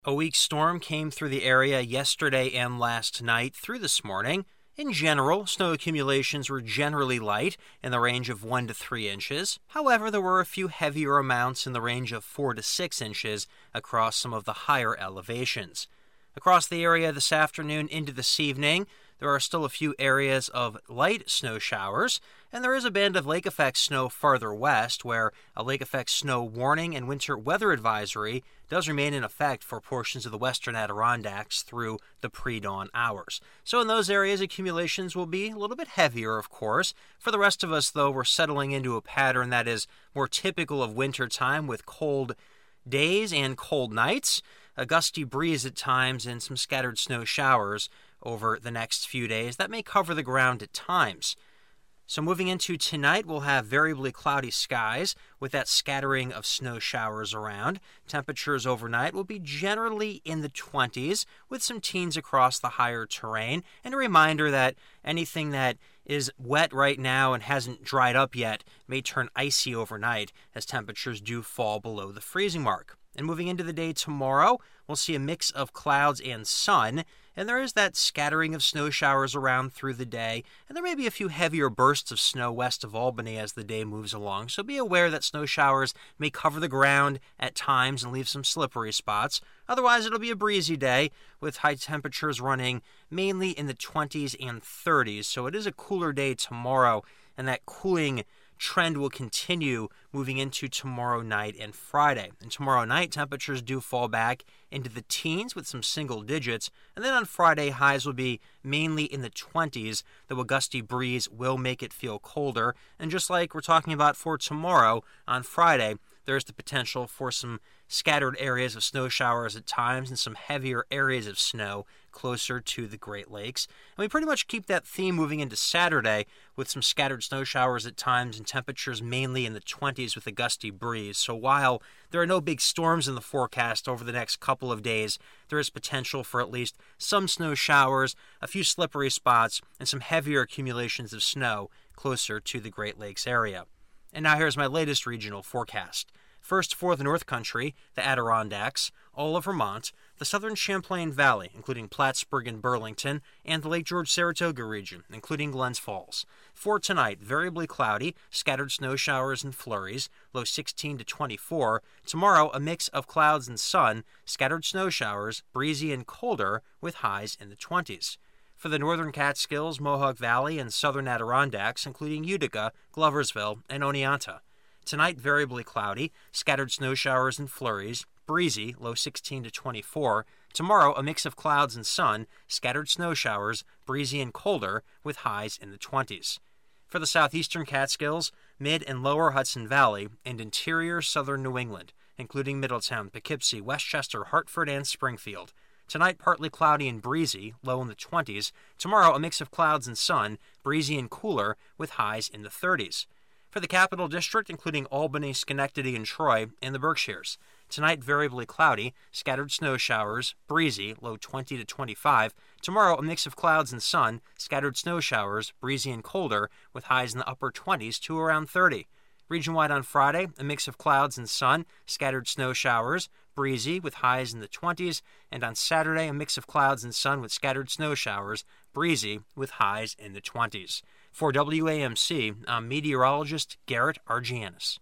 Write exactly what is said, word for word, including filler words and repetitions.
A weak storm came through the area yesterday and last night through this morning. In general, snow accumulations were generally light in the range of one to three inches. However, there were a few heavier amounts in the range of four to six inches across some of the higher elevations. Across the area this afternoon into this evening, there are still a few areas of light snow showers, and there is a band of lake effect snow farther west where a lake effect snow warning and winter weather advisory does remain in effect for portions of the western Adirondacks through the pre-dawn hours. So in those areas, accumulations will be a little bit heavier, of course. For the rest of us, though, we're settling into a pattern that is more typical of winter time with cold days and cold nights, a gusty breeze at times, and some scattered snow showers over the next few days that may cover the ground at times. So moving into tonight, we'll have variably cloudy skies with that scattering of snow showers around. Temperatures overnight will be generally in the twenties with some teens across the higher terrain. And a reminder that anything that is wet right now and hasn't dried up yet may turn icy overnight as temperatures do fall below the freezing mark. And moving into the day tomorrow, we'll see a mix of clouds and sun, and there is that scattering of snow showers around through the day, and there may be a few heavier bursts of snow west of Albany as the day moves along, so be aware that snow showers may cover the ground at times and leave some slippery spots. Otherwise, it'll be a breezy day with high temperatures running mainly in the twenties and thirties, so it is a cooler day tomorrow, and that cooling trend will continue moving into tomorrow night and Friday. And tomorrow night, temperatures do fall back into the teens with some single digits. And then on Friday, highs will be mainly in the twenties, though a gusty breeze will make it feel colder. And just like we're talking about for tomorrow, on Friday, there's the potential for some scattered areas of snow showers at times and some heavier areas of snow closer to the Great Lakes. And we pretty much keep that theme moving into Saturday with some scattered snow showers at times and temperatures mainly in the twenties with a gusty breeze. So while there are no big storms in the forecast over the next couple of days, there is potential for at least some snow showers, a few slippery spots, and some heavier accumulations of snow closer to the Great Lakes area. And now here's my latest regional forecast. First for the North Country, the Adirondacks, all of Vermont, the southern Champlain Valley, including Plattsburgh and Burlington, and the Lake George-Saratoga region, including Glens Falls. For tonight, variably cloudy, scattered snow showers and flurries, low sixteen to twenty-four. Tomorrow, a mix of clouds and sun, scattered snow showers, breezy and colder, with highs in the twenties. For the northern Catskills, Mohawk Valley, and southern Adirondacks, including Utica, Gloversville, and Oneonta. Tonight, variably cloudy, scattered snow showers and flurries, breezy, low sixteen to twenty-four. Tomorrow, a mix of clouds and sun, scattered snow showers, breezy and colder, with highs in the twenties. For the southeastern Catskills, mid and lower Hudson Valley, and interior southern New England, including Middletown, Poughkeepsie, Westchester, Hartford, and Springfield. Tonight, partly cloudy and breezy, low in the twenties. Tomorrow, a mix of clouds and sun, breezy and cooler, with highs in the thirties. For the Capital District, including Albany, Schenectady, and Troy, and the Berkshires. Tonight, variably cloudy, scattered snow showers, breezy, low twenty to twenty-five. Tomorrow, a mix of clouds and sun, scattered snow showers, breezy and colder, with highs in the upper twenties to around thirty. Region-wide on Friday, a mix of clouds and sun, scattered snow showers, breezy with highs in the twenties, and on Saturday, a mix of clouds and sun with scattered snow showers, breezy with highs in the twenties. For W A M C, I'm meteorologist Garrett Argianis.